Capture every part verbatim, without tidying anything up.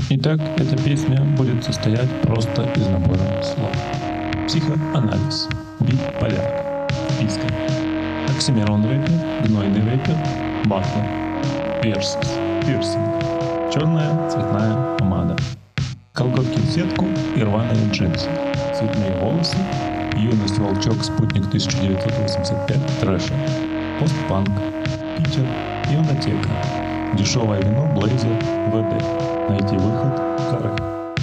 Итак, эта песня будет состоять просто из набора слов. Психоанализ, биполяр, вписка, оксимирон рэпер, гнойный рэпер, батлер, версус, пирсинг, черная цветная помада, колготки в сетку и рваные джинсы, цветные волосы, юность волчок, спутник тысяча девятьсот восемьдесят пять, трэша, постпанк, Питер, ионотека, дешевое вино, блейзер, ВД. Найти выход, коры.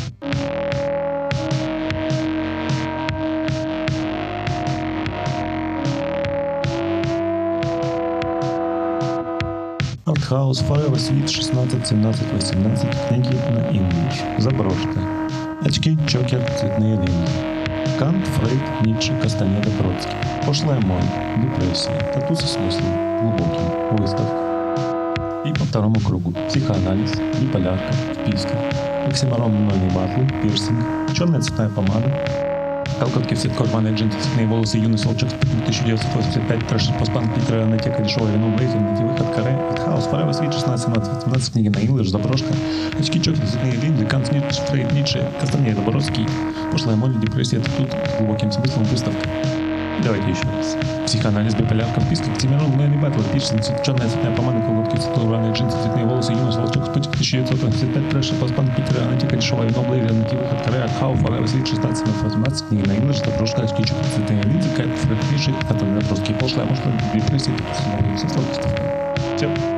Артхаус, Forever Sweet, шестнадцать, семнадцать, восемнадцать, книги на English, заброшка, очки, чокер, цветные линии, Кант, Фрейд, Ницше, Кастанеда, Бродский, пошлая моль, депрессия, тату со смыслом глубоким, выставка. И по второму кругу: психоанализ, биполярка, вписка, оксимирон, гнойный батл, пирсинг, черная цветная помада, колготки в сетку, рваные джинсы, цветные волосы, юность волчок, спутник тысяча девятьсот восемьдесят пять, трэш, постпанк, Питер, ионотека, дешевое вино, блейзер, найти выход, коры, Артхаус, Forever Sweet, шестнадцать, семнадцать, восемнадцать, книги на English, заброшка, очки, чокер, цветные линии, Кант, Ницше, Фрейд, Ницше, Кастанеда, Бродский, пошлая моль, депрессия, тату с глубоким смыслом, выставка. Давайте еще раз. Психоанализ, биполярка, вписка, оксимирон, гнойный батл, пирсинг, черная цветная помада, колготки в сетку, рваные джинсы, цветные волосы, юность волчок, спутник тысяча девятьсот восемьдесят пять, трэш, постпанк, Питер, ионотека, дешевое вино, блейзер, найти выход, коры, Артхаус, Forever Sweet, шестнадцать, семнадцать, восемнадцать, книги на English, заброшка, очки, чокер, цветные линии, Кант, Фрейд, Ницше, Кастанеда, Бродский, пошлая моль, депрессия, тату с глубоким смыслом, выставка. Все.